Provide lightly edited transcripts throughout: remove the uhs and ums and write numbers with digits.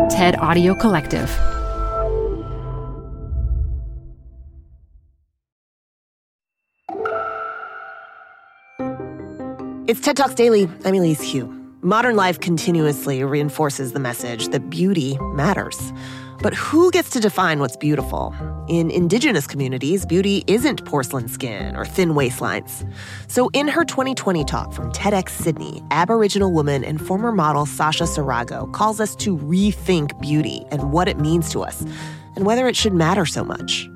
TED Audio Collective. It's TED Talks Daily. I'm Elise Hu. Modern life continuously reinforces the message that beauty matters. But who gets to define what's beautiful? In Indigenous communities, beauty isn't porcelain skin or thin waistlines. So in her 2020 talk from TEDx Sydney, Aboriginal woman and former model Sasha Sarago calls us to rethink beauty and what it means to us, and whether it should matter so much.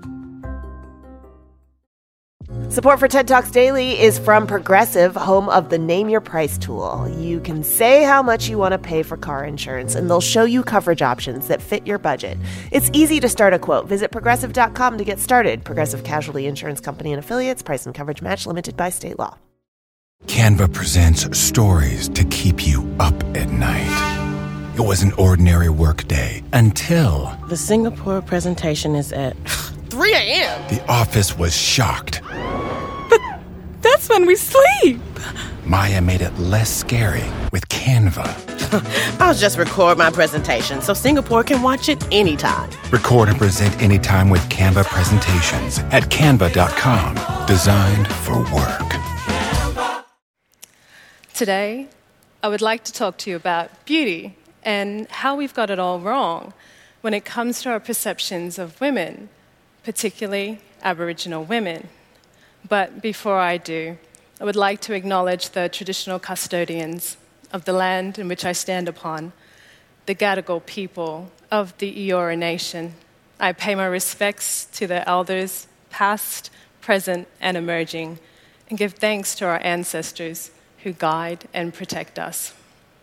Support for TED Talks Daily is from Progressive, home of the Name Your Price tool. You can say how much you want to pay for car insurance, and they'll show you coverage options that fit your budget. It's easy to start a quote. Visit Progressive.com to get started. Progressive Casualty Insurance Company and Affiliates. Price and coverage match limited by state law. Canva presents stories to keep you up at night. It was an ordinary work day until... The Singapore presentation is at 3 a.m. The office was shocked. That's when we sleep. Maya made it less scary with Canva. I'll just record my presentation so Singapore can watch it anytime. Record and present anytime with Canva presentations at canva.com. Designed for work. Today, I would like to talk to you about beauty and how we've got it all wrong when it comes to our perceptions of women, particularly Aboriginal women. But before I do, I would like to acknowledge the traditional custodians of the land in which I stand upon, the Gadigal people of the Eora Nation. I pay my respects to the elders, past, present, and emerging, and give thanks to our ancestors who guide and protect us.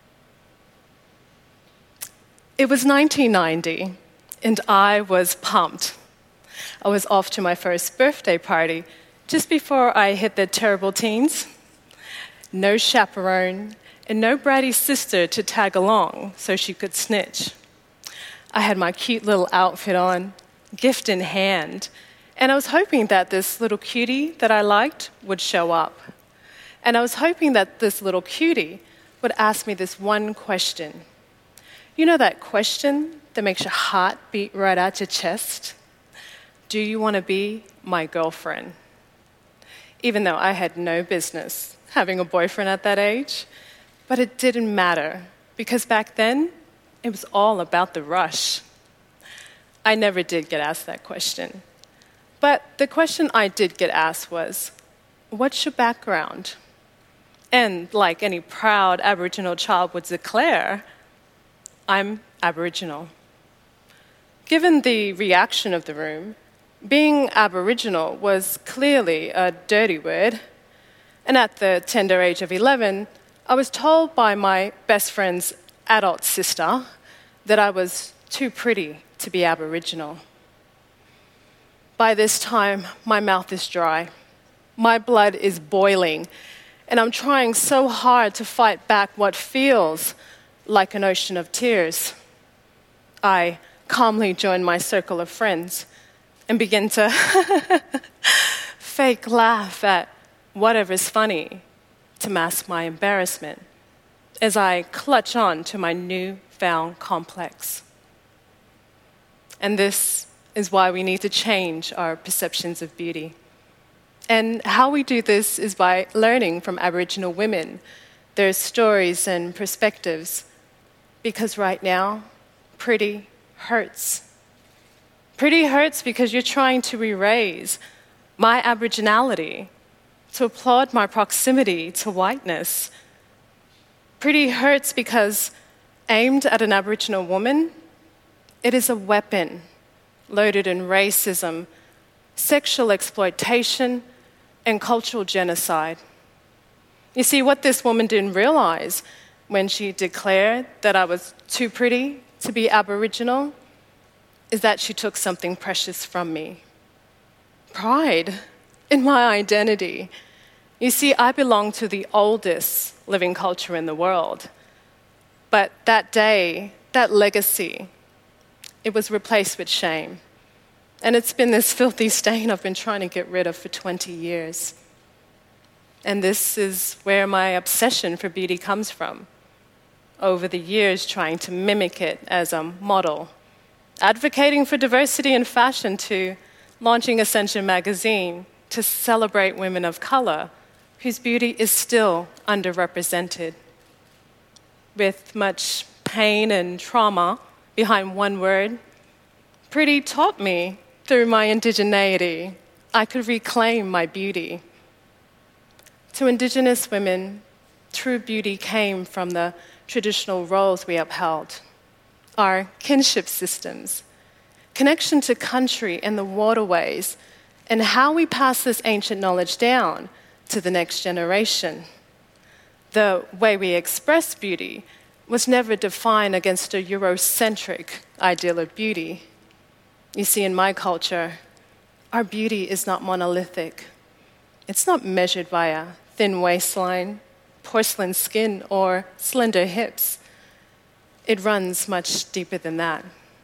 It was 1990, and I was pumped. I was off to my first birthday party just before I hit the terrible teens. No chaperone and no bratty sister to tag along so she could snitch. I had my cute little outfit on, gift in hand, and I was hoping that this little cutie that I liked would show up. And I was hoping that this little cutie would ask me this one question. You know that question that makes your heart beat right out your chest? Do you want to be my girlfriend? Even though I had no business having a boyfriend at that age. But it didn't matter, because back then, it was all about the rush. I never did get asked that question. But the question I did get asked was, what's your background? And like any proud Aboriginal child would declare, I'm Aboriginal. Given the reaction of the room, being Aboriginal was clearly a dirty word, and at the tender age of 11, I was told by my best friend's adult sister that I was too pretty to be Aboriginal. By this time, my mouth is dry, my blood is boiling, and I'm trying so hard to fight back what feels like an ocean of tears. I calmly join my circle of friends and begin to fake laugh at whatever's funny to mask my embarrassment as I clutch on to my newfound complex. And this is why we need to change our perceptions of beauty. And how we do this is by learning from Aboriginal women, their stories and perspectives, because right now, pretty hurts. Pretty hurts because you're trying to erase my Aboriginality, to applaud my proximity to whiteness. Pretty hurts because aimed at an Aboriginal woman, it is a weapon loaded in racism, sexual exploitation, and cultural genocide. You see, what this woman didn't realize when she declared that I was too pretty to be Aboriginal is that she took something precious from me. Pride in my identity. You see, I belong to the oldest living culture in the world. But that day, that legacy, it was replaced with shame. And it's been this filthy stain I've been trying to get rid of for 20 years. And this is where my obsession for beauty comes from. over the years trying to mimic it as a model, advocating for diversity in fashion to launching Ascension magazine to celebrate women of color whose beauty is still underrepresented. With much pain and trauma behind one word, Pretty taught me through my indigeneity I could reclaim my beauty. To Indigenous women, true beauty came from the traditional roles we upheld, our kinship systems, connection to country and the waterways, and how we pass this ancient knowledge down to the next generation. The way we express beauty was never defined against a Eurocentric ideal of beauty. You see, in my culture, our beauty is not monolithic. It's not measured by a thin waistline, porcelain skin, or slender hips. It runs much deeper than that.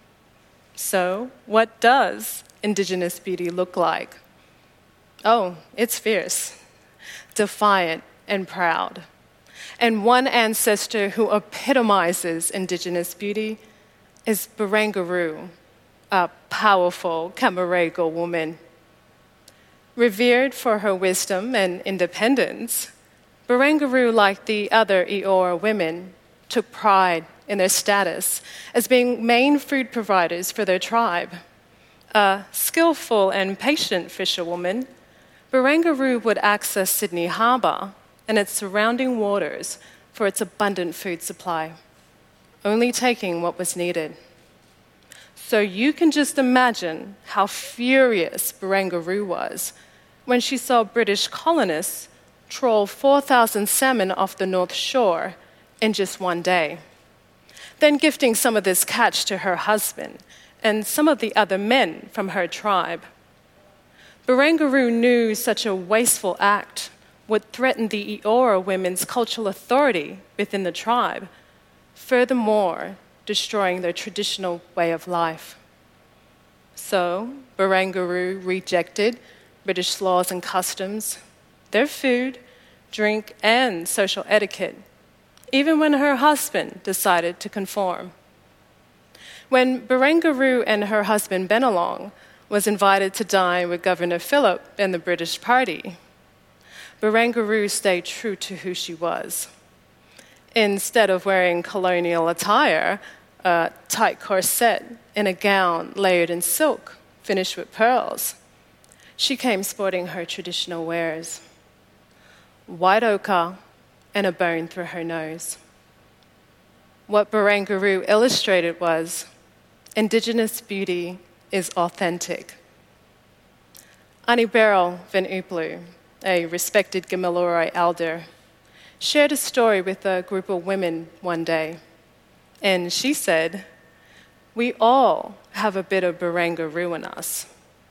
So, what does Indigenous beauty look like? Oh, it's fierce, defiant, and proud. And one ancestor who epitomizes Indigenous beauty is Barangaroo, a powerful Camaragal woman. Revered for her wisdom and independence, Barangaroo, like the other Eora women, took pride in their status as being main food providers for their tribe. A skillful and patient fisherwoman, Barangaroo would access Sydney Harbour and its surrounding waters for its abundant food supply, only taking what was needed. So you can just imagine how furious Barangaroo was when she saw British colonists trawl 4,000 salmon off the North Shore in just one day, then gifting some of this catch to her husband and some of the other men from her tribe. Barangaroo knew such a wasteful act would threaten the Eora women's cultural authority within the tribe, furthermore destroying their traditional way of life. So Barangaroo rejected British laws and customs, their food, drink, and social etiquette, even when her husband decided to conform. When Barangaroo and her husband Bennelong was invited to dine with Governor Phillip and the British Party, Barangaroo stayed true to who she was. Instead of wearing colonial attire, a tight corset, and a gown layered in silk, finished with pearls, she came sporting her traditional wares: white ochre and a bone through her nose. What Barangaroo illustrated was Indigenous beauty is authentic. Annie Beryl van Ooplew, a respected Gamilaroi elder, shared a story with a group of women one day. And she said, "We all have a bit of Barangaroo in us."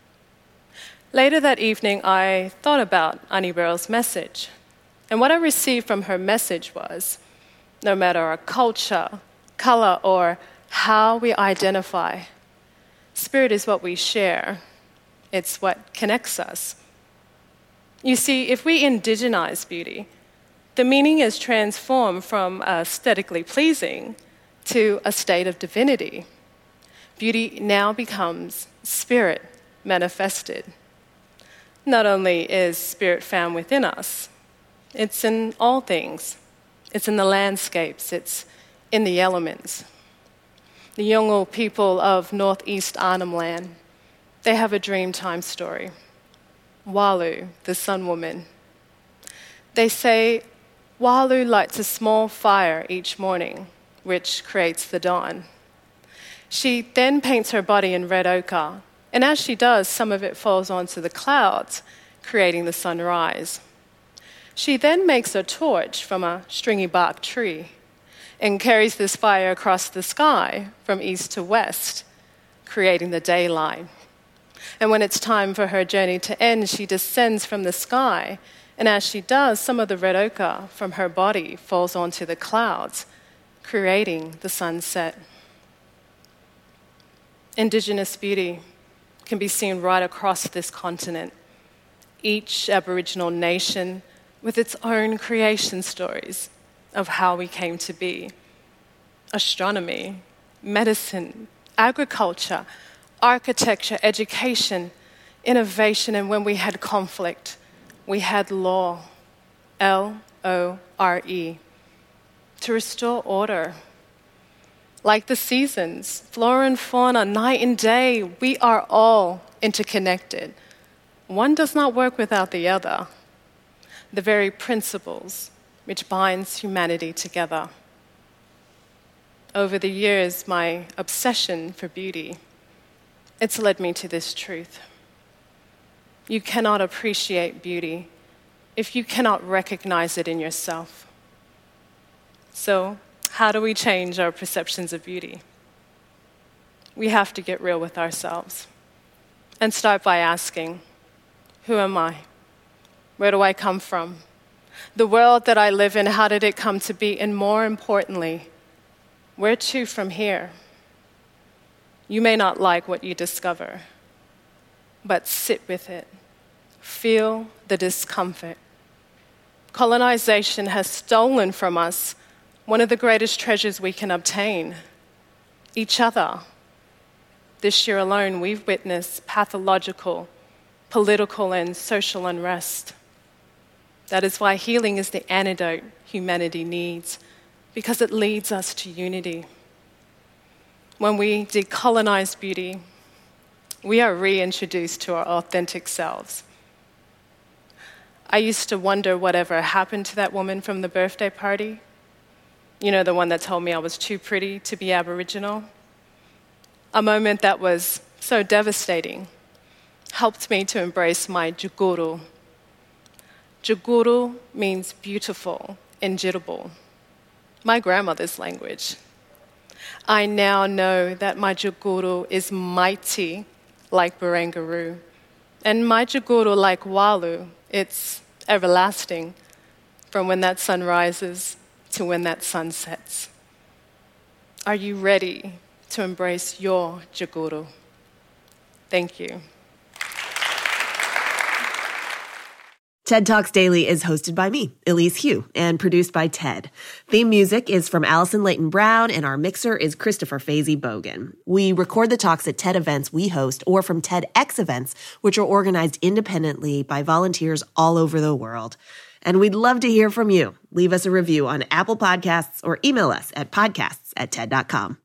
Later that evening, I thought about Annie Beryl's message. And what I received from her message was, no matter our culture, color, or how we identify, spirit is what we share. It's what connects us. You see, if we indigenize beauty, the meaning is transformed from aesthetically pleasing to a state of divinity. Beauty now becomes spirit manifested. Not only is spirit found within us, it's in all things. It's in the landscapes, it's in the elements. The Yolngu people of northeast Arnhem Land, they have a Dreamtime story. Walu, the Sun Woman. They say Walu lights a small fire each morning, which creates the dawn. She then paints her body in red ochre, and as she does, some of it falls onto the clouds, creating the sunrise. She then makes a torch from a stringy bark tree and carries this fire across the sky from east to west, creating the daylight. And when it's time for her journey to end, she descends from the sky, and as she does, some of the red ochre from her body falls onto the clouds, creating the sunset. Indigenous beauty can be seen right across this continent. Each Aboriginal nation with its own creation stories of how we came to be. astronomy, medicine, agriculture, architecture, education, innovation, and when we had conflict, we had law, L-O-R-E, to restore order. Like the seasons, flora and fauna, night and day, we are all interconnected. One does not work without the other. The very principles which binds humanity together. Over the years, my obsession for beauty, it's led me to this truth. You cannot appreciate beauty if you cannot recognize it in yourself. So, how do we change our perceptions of beauty? We have to get real with ourselves and start by asking, who am I? Where do I come from? The world that I live in, how did it come to be? And more importantly, where to from here? You may not like what you discover, but sit with it. Feel the discomfort. Colonization has stolen from us one of the greatest treasures we can obtain, each other. This year alone, we've witnessed pathological, political, and social unrest. That is why healing is the antidote humanity needs, because it leads us to unity. When we decolonize beauty, we are reintroduced to our authentic selves. I used to wonder whatever happened to that woman from the birthday party. You know, the one that told me I was too pretty to be Aboriginal. A moment that was so devastating helped me to embrace my Juguru. Juguru means beautiful in Djirabal, my grandmother's language. I now know that my Juguru is mighty like Barangaroo, and my Juguru like Walu, it's everlasting from when that sun rises to when that sun sets. Are you ready to embrace your Juguru? Thank you. TED Talks Daily is hosted by me, Elise Hu, and produced by TED. Theme music is from Allison Leighton Brown, and our mixer is Christopher Fazy Bogan. We record the talks at TED events we host or from TEDx events, which are organized independently by volunteers all over the world. And we'd love to hear from you. Leave us a review on Apple Podcasts or email us at podcasts@ted.com.